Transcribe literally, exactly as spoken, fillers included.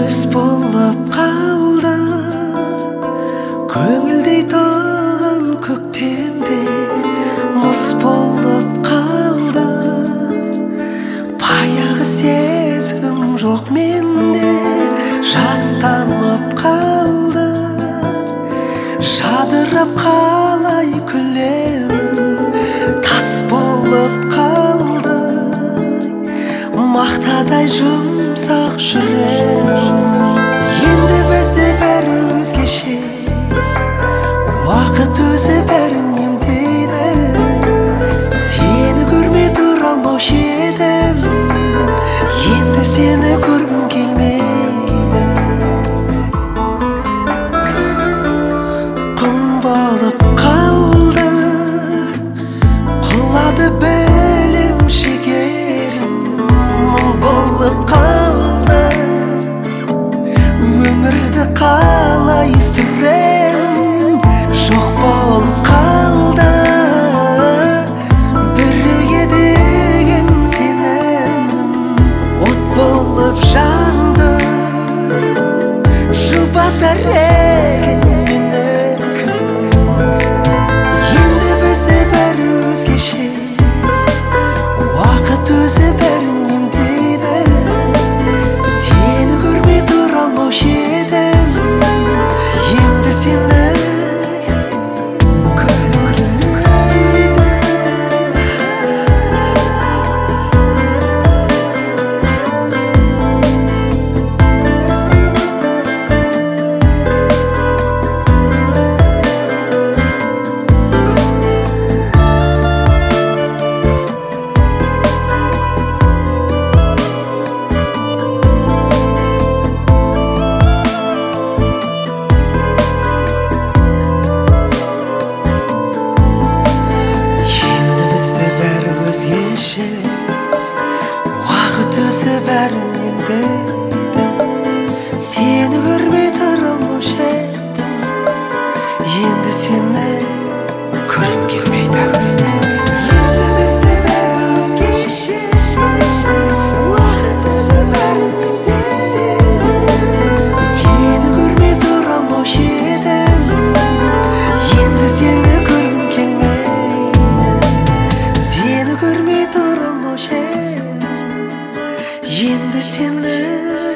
күз болып қалды, көңілдей толған көктемде мұз болып қалды. Баяғы сезім жоқ менде, жас тамып қалды. Жадырап қалай күлемін, тас болып қалды. Мақтадай жұмсақ жүрегім, енді бізде бәрі өзгеше. Уақыт өзі бәрін емдейді. Сені көрмей тұра алмаушы едім, енді сені көргім келмейді. Құм болып қалды, құлады білем шегерім. Мұң болып қалды, өмірді қалай сүремін. Жоқ болып қалды, бірге деген сенім. От болып жанды, жұбатар екен мені кім. Енді бізде бәрі өзгеше, уақыт өзі бәрін емдейді. Сені көрмей тұра алмаушы едім, енді сені көргім келмейді. Енді бізде бәрі өзгеше, уақыт өзі бәрін емдейді. Сені көрмей тұра алмаушы едім, енді сені көргім келмейді. Енді бізде бәрі өзгеше, уақыт өзі бәрін емдейді. Сені көрмей тұра алмаушы едім, енді сені көргім келмейді. Сені көрмей тұра алмаушы едім, енді сені